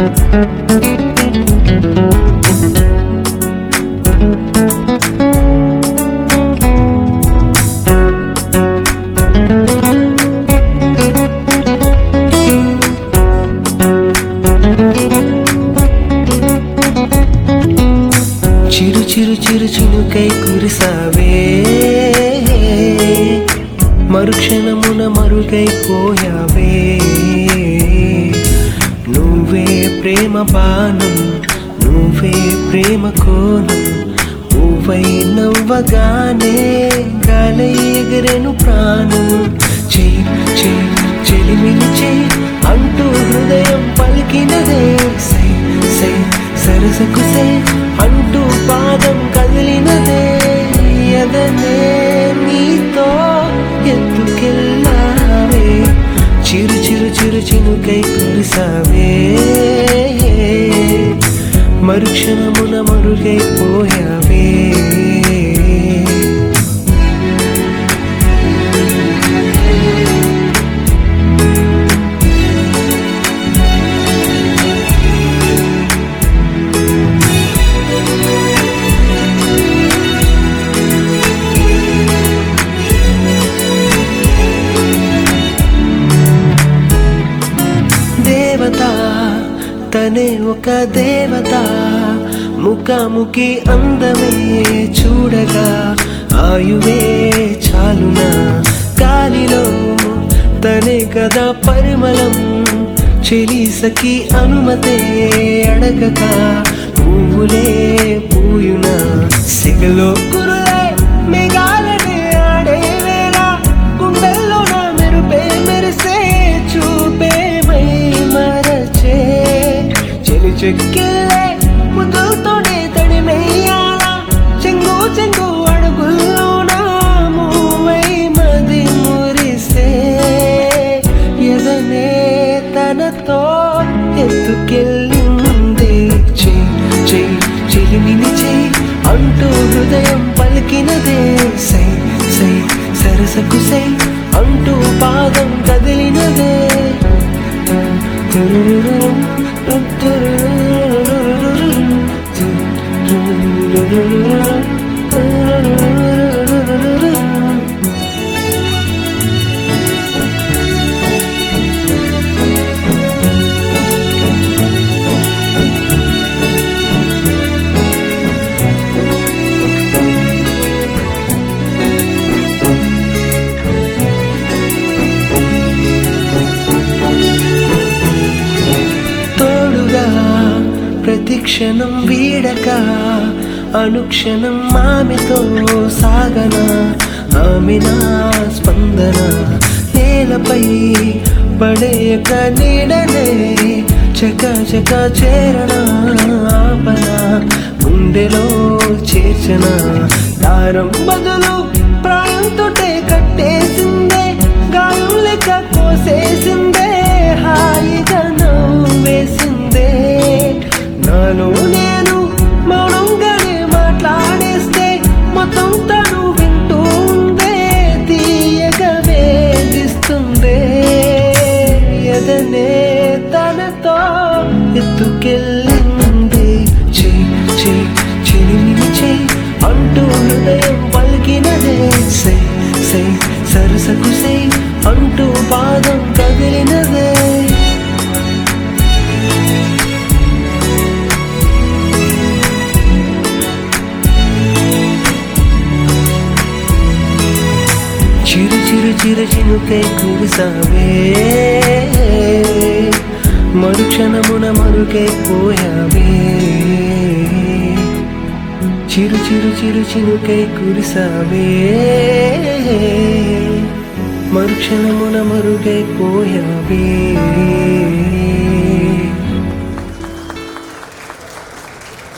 చిరు చిరు చిరు చినుకై కురిసావే, మరుక్షణమున మరుగైపోయావే. నువ్వే ప్రేమ బాణం, నువ్వే ప్రేమ కోణం, నువ్వై నవ్వగానే గాలై ఎగిరెను ప్రాణం. చెయ్యి చెయ్యి చెలిమిని చెయ్యి అంటూ హృదయం పలికినదే, సై సై సరసకు సై అంటూ పాదం కదిలినదే. ఎదనే నీతో ఎత్తుకెళ్ళావే, చిరు చిరు చిరు చినుకై కురిసావే, మరుక్షణమున మరుగైపోయావే. దేవత తనే ఒక దేవత, ముఖాముఖి అందమే చూడగా ఆయువే చాలునా. గాలిలో తనే కదా పరిమళం, చెలిసకి అనుమతే అడగక పువ్వులే పూయునా. సిగలో కురులే మేఘాలనే ఆడే వేళ, గుండెల్లో నా మెరుపే మెరిసే చూపే మై మరచే. చెలి చెక్కిల్లే ముద్దులతోనే తడిమెయ్యాల, చెంగు చెంగు అడుగుల్లో నా మూవై మది మురిసే. ఎదనే తనతో ఎత్తుకెళ్ళింది, చెయ్యి చెయ్యి చెలిమిని చెయ్యి అంటూ హృదయం పలికినదే. సై సై సరసకు సై అంటూ పాదం కదిలినదే. ప్రతిక్షణం వీడక అనుక్షణం ఆమెతో సాగన, ఆమె నా స్పందన. నేలపై పడేయక నీడనే చక చక చేరణ, ఆపన గుండెలో చేర్చన. దారం బదులు ప్రాయంతోటే కట్టేసిందే, గాయం లెక్క కోసేసిందే, హాయిగా నవ్వేసిందే. నాలో నేను మౌనంగానే మాట్లాడేస్తే మొత్తం తను వింటూ ఉందే, తీయగా వేధిస్తుందే. ఎదనే తనతో ఎత్తుకెళ్ళింది, చెయ్యి చెయ్యి చెలిమిని చెయ్యి అంటూ హృదయం పలికినదే. సై సై సరసకు సై అంటూ పాదం కదిలినదే. చిరు చిరు చిరు చినుకై కురిసావే, మరుక్షణమున మరుగైపోయావే. చిరు చిరు చిరు చినుకై కురిసావే, మరుక్షణమున మరుగైపోయావే.